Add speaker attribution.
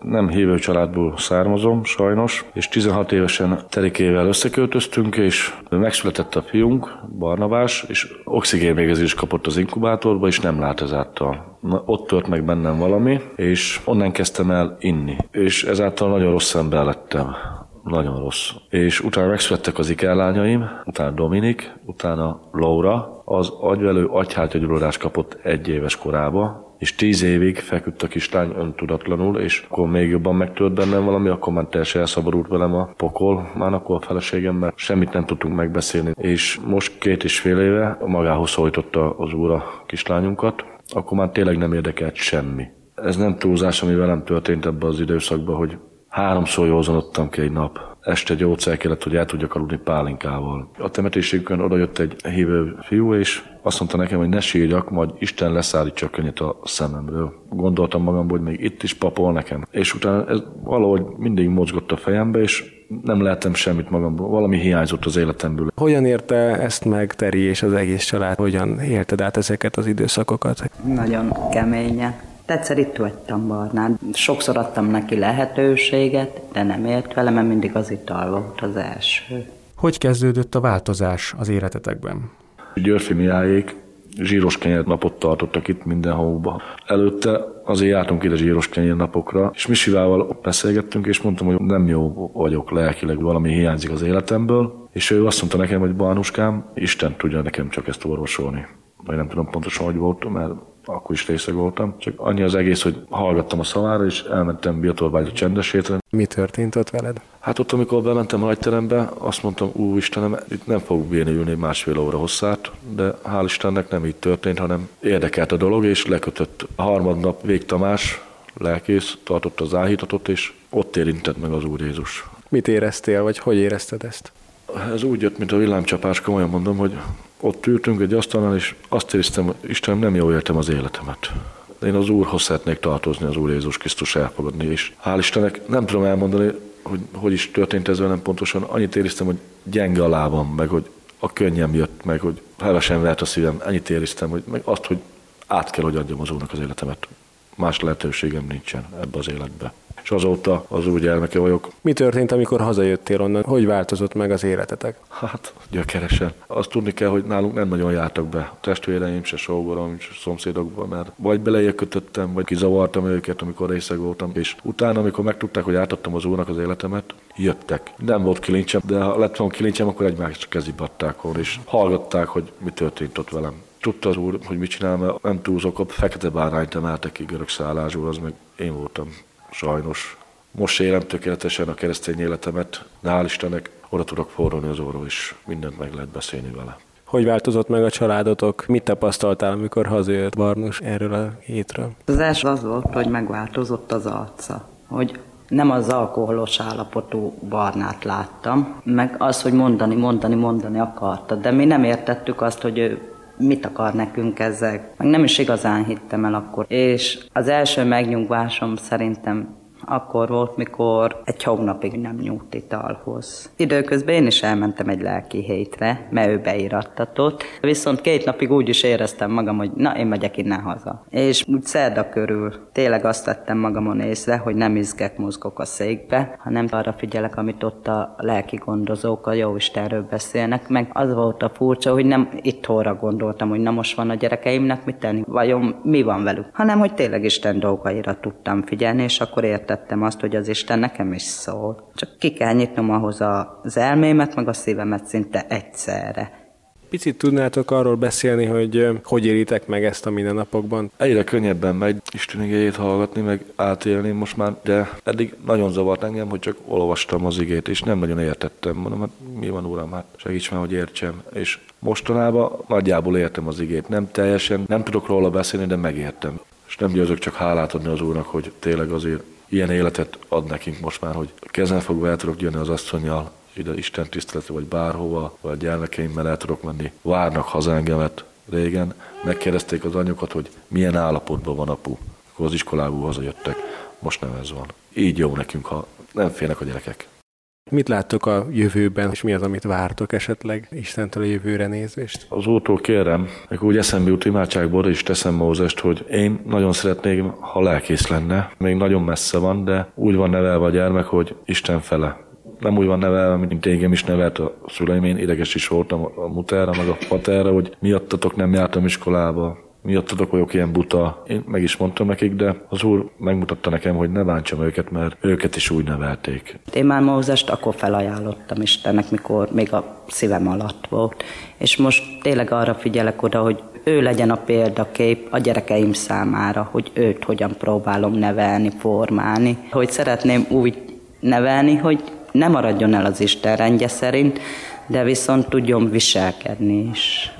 Speaker 1: Nem hívő családból származom, sajnos, és 16 évesen Terikével összeköltöztünk, és megszületett a fiunk, Barnabás, és oxigénmérgezést kapott az inkubátorba, és nem lát ezáltal. Ott tört meg bennem valami, és onnan kezdtem el inni, és ezáltal nagyon rossz ember lettem. Nagyon rossz. És utána megszülettek az ikerlányaim, utána Dominik, utána Laura, az agyvelő agyhártyagyulladást kapott 1 éves korába, és 10 évig feküdt a kislány öntudatlanul, és akkor még jobban megtört bennem valami, akkor már teljesen elszabadult velem a pokol, már akkor a feleségemmel semmit nem tudtunk megbeszélni. És most 2,5 éve magához szólította az úr a kislányunkat, akkor már tényleg nem érdekelt semmi. Ez nem túlzás, ami velem történt ebben az időszakban, hogy 3-szor józanodtam ki egy nap. Este gyógyszer kellett, hogy el tudjak aludni pálinkával. A temetésükön odajött egy hívő fiú, és azt mondta nekem, hogy ne sírjak, majd Isten leszállítsa a könnyet a szememről. Gondoltam magamból, hogy még itt is papol nekem. És utána ez valahogy mindig mozgott a fejembe, és nem lehetem semmit magamból. Valami hiányzott az életemből.
Speaker 2: Hogyan érte ezt meg Teri és az egész család? Hogyan élted át ezeket az időszakokat?
Speaker 3: Nagyon keményen. Egyszer itt hagytam Barnán. Sokszor adtam neki lehetőséget, de nem ért vele, mert mindig az ital volt az első.
Speaker 2: Hogy kezdődött a változás az életetekben?
Speaker 1: Györfi Mihályék zsíros kenyér napot tartottak itt minden hóban. Előtte azért jártunk ide zsíros kenyér napokra, és Misivával beszélgettünk, és mondtam, hogy nem jó vagyok lelkileg, valami hiányzik az életemből, és ő azt mondta nekem, hogy Barnuskám, Isten tudja nekem csak ezt orvosolni. Vagy nem tudom pontosan, hogy voltam, mert akkor is részeg voltam. Csak annyi az egész, hogy hallgattam a szavára, és elmentem Biotorvágyra Csendesétre.
Speaker 2: Mi történt ott veled?
Speaker 1: Hát ott, amikor bementem a nagyterembe, azt mondtam, Istenem, itt nem fogok bírni ülni 1,5 óra hosszát, de hál' Istennek nem így történt, hanem érdekelt a dolog, és lekötött. A harmadnap Vég Tamás, lelkész, tartotta az áhítatot, és ott érintett meg az Úr Jézus.
Speaker 2: Mit éreztél, vagy hogy érezted ezt?
Speaker 1: Ez úgy jött, mint a villámcsapás, komolyan mondom, hogy ott ültünk egy asztalnál, és azt éreztem, hogy Istenem, nem jól éltem az életemet. Én az Úrhoz szeretnék tartozni, az Úr Jézus Krisztus elfogadni, és hál' Istennek nem tudom elmondani, hogy is történt ez velem pontosan. Annyit éreztem, hogy gyenge a lábam, meg hogy a könnyem jött, meg hogy hevesen vert a szívem. Ennyit éreztem, hogy meg azt, hogy át kell, hogy adjam az Úrnak az életemet. Más lehetőségem nincsen ebbe az életbe. És azóta az Úr gyermeke vagyok.
Speaker 2: Mi történt, amikor hazajöttél onnan? Hogy változott meg az életetek?
Speaker 1: Hát, gyökeresen. Azt tudni kell, hogy nálunk nem nagyon jártak be. A testvéreim, se sógorom, se szomszédokban, mert vagy belekötöttem, vagy kizavartam őket, amikor részeg voltam. És utána, amikor megtudták, hogy átadtam az Úrnak az életemet, jöttek. Nem volt kilincsem, de ha lett volna kilincsem, akkor egymást kezébe adták volna, és hallgatták, hogy mi történt ott velem. Tudta az Úr, hogy mit csinál, mert nem túlzok, a fekete bárányt emeltek ki görög szállásból, az meg én voltam. Sajnos. Most élem tökéletesen a keresztény életemet, de hál' Istennek oda tudok fordulni az Úrról, és mindent meg lehet beszélni vele.
Speaker 2: Hogy változott meg a családotok? Mit tapasztaltál, amikor hazajött Barnus erről a hétről?
Speaker 3: Az első az volt, hogy megváltozott az arca. Hogy nem az alkoholos állapotú Barnát láttam, meg az, hogy mondani akarta, de mi nem értettük azt, hogy ő mit akar nekünk ezzel. Meg nem is igazán hittem el akkor. És az első megnyugvásom szerintem akkor volt, mikor egy hónapig nem nyújt italhoz. Időközben én is elmentem egy lelki hétre, mert ő beirattatott. Viszont 2 napig úgy is éreztem magam, hogy na, én megyek innen haza. És úgy szerda körül tényleg azt vettem magamon észre, hogy nem mozgok a székbe, hanem arra figyelek, amit ott a lelki gondozók a Jóistenről beszélnek. Meg az volt a furcsa, hogy nem itthonra gondoltam, hogy na most van a gyerekeimnek mit tenni, vajon mi van velük, hanem hogy tényleg Isten dolgaira tudtam figyelni, és akkor értettem azt, hogy az Isten nekem is szól. Csak ki kell nyitnom ahhoz az elmémet, meg a szívemet szinte egyszerre.
Speaker 2: Picit tudnátok arról beszélni, hogy élitek meg ezt a mindennapokban?
Speaker 1: Egyre könnyebben megy Isten igéjét hallgatni, meg átélni most már, de eddig nagyon zavart engem, hogy csak olvastam az igét, és nem nagyon értettem. Mondom, hát mi van, Uram, hát segíts már, hogy értsem. És mostanában nagyjából értem az igét. Nem teljesen, nem tudok róla beszélni, de megértem. És nem győzök csak hálát adni az Úrnak, hogy tényleg azért ilyen életet ad nekünk most már, hogy kezen fogva el tudok jönni az asszonnyal, ide Isten tiszteletre, vagy bárhova, vagy a gyermekeimmel el tudok menni. Várnak haza engemet. Régen megkérdezték az anyukat, hogy milyen állapotban van apu. Akkor az iskolából hazajöttek. Most nem ez van. Így jó nekünk, ha nem félnek a gyerekek.
Speaker 2: Mit láttok a jövőben, és mi az, amit vártok esetleg Istentől a jövőre nézvést?
Speaker 1: Az Úrtól kérem, akkor úgy eszembe jut imádságból is teszem Mózest, hogy én nagyon szeretnék, ha lelkész lenne. Még nagyon messze van, de úgy van nevelve a gyermek, hogy Isten fele. Nem úgy van nevelve, mint engem is nevelt a szüleim, én ideges is voltam a mutára, meg a paterra, hogy miattatok nem jártam iskolába, miattatok vagyok ilyen buta. Én meg is mondtam nekik, de az Úr megmutatta nekem, hogy ne bántsam őket, mert őket is úgy nevelték.
Speaker 3: Én már Mózest akkor felajánlottam Istennek, mikor még a szívem alatt volt. És most tényleg arra figyelek oda, hogy ő legyen a példakép a gyerekeim számára, hogy őt hogyan próbálom nevelni, formálni. Hogy szeretném úgy nevelni, hogy ne maradjon el az Isten rendje szerint, de viszont tudjon viselkedni is.